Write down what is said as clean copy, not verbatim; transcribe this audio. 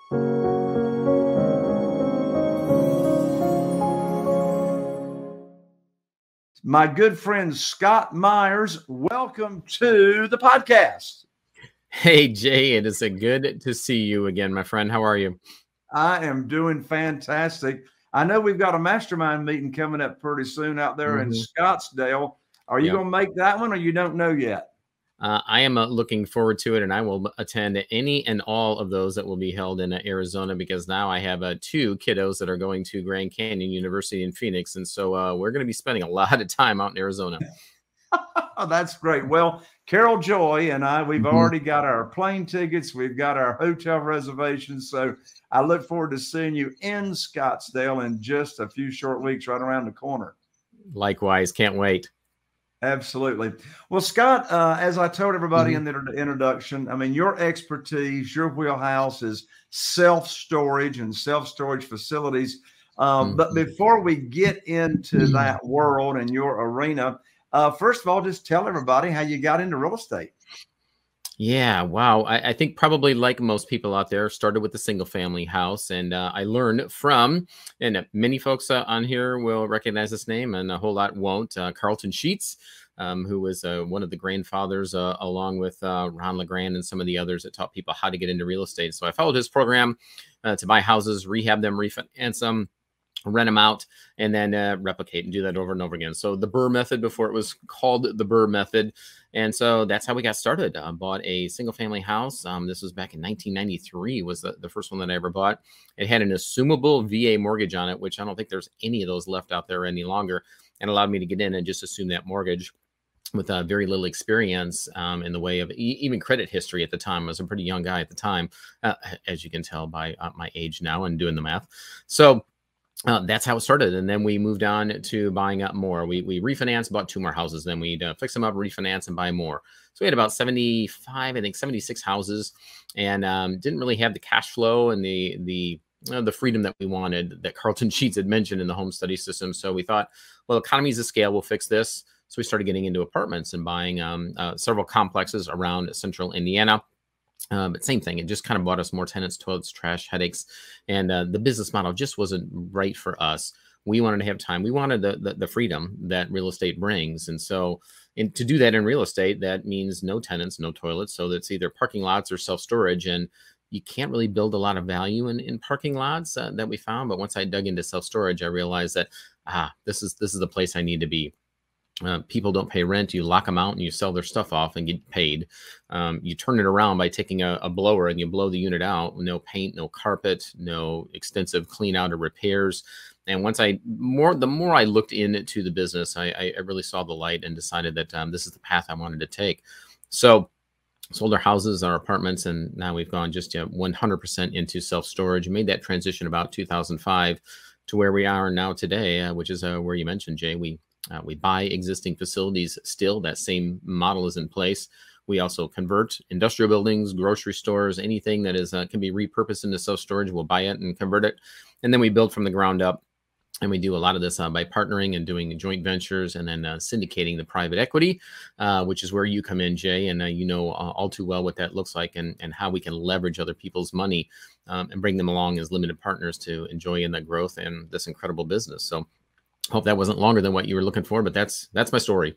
My good friend Scott Myers, welcome to the podcast. Hey, Jay, it is good to see you again, my friend. How are you? I am doing fantastic. I know we've got a mastermind meeting coming up pretty soon out there in Scottsdale. Are you Yep. going to make that one, or you don't know yet? I am looking forward to it, and I will attend any and all of those that will be held in Arizona, because now I have two kiddos that are going to Grand Canyon University in Phoenix. And so we're going to be spending a lot of time out in Arizona. Oh, that's great. Well, Carol Joy and I, we've already got our plane tickets. We've got our hotel reservations. So I look forward to seeing you in Scottsdale in just a few short weeks, right around the corner. Likewise. Can't wait. Absolutely. Well, Scott, as I told everybody in the introduction, I mean, your expertise, your wheelhouse is self-storage and self-storage facilities. But before we get into that world and your arena, first of all, just tell everybody how you got into real estate. Yeah, wow. I think probably like most people out there, started with a single family house. And I learned from, and many folks on here will recognize this name and a whole lot won't, Carlton Sheets, who was one of the grandfathers, along with Ron LeGrand and some of the others that taught people how to get into real estate. So I followed his program to buy houses, rehab them, refinance them, rent them out, and then replicate and do that over and over again. So the BRRRR method, before it was called the BRRRR method. And so that's how we got started. Bought a single family house. This was back in 1993 was the first one that I ever bought. It had an assumable VA mortgage on it, which I don't think there's any of those left out there any longer, and allowed me to get in and just assume that mortgage with very little experience in the way of even credit history at the time. I was a pretty young guy at the time, as you can tell by my age now and doing the math. So that's how it started. And then we moved on to buying up more. We refinanced, bought two more houses. Then we'd fix them up, refinance, and buy more. So we had about 75, I think 76 houses, and didn't really have the cash flow and the freedom that we wanted, that Carlton Sheets had mentioned in the home study system. So we thought, well, economies of scale will fix this. So we started getting into apartments and buying several complexes around central Indiana. But same thing, it just kind of bought us more tenants, toilets, trash, headaches, and the business model just wasn't right for us. We wanted to have time. We wanted the freedom that real estate brings. And so to do that in real estate, that means no tenants, no toilets. So that's either parking lots or self-storage. And you can't really build a lot of value in parking lots that we found. But once I dug into self-storage, I realized that, this is the place I need to be. People don't pay rent. You lock them out and you sell their stuff off and get paid. You turn it around by taking a blower and you blow the unit out. No paint, no carpet, no extensive clean out or repairs. And once the more I looked into the business, I really saw the light and decided that this is the path I wanted to take. So sold our houses, our apartments, and now we've gone just 100% into self-storage. Made that transition about 2005 to where we are now today, which is where you mentioned, Jay. We buy existing facilities still. That same model is in place. We also convert industrial buildings, grocery stores, anything that is can be repurposed into self-storage. We'll buy it and convert it. And then we build from the ground up. And we do a lot of this by partnering and doing joint ventures and then syndicating the private equity, which is where you come in, Jay. And you know all too well what that looks like and how we can leverage other people's money and bring them along as limited partners to enjoy in the growth and this incredible business. So hope that wasn't longer than what you were looking for, but that's my story.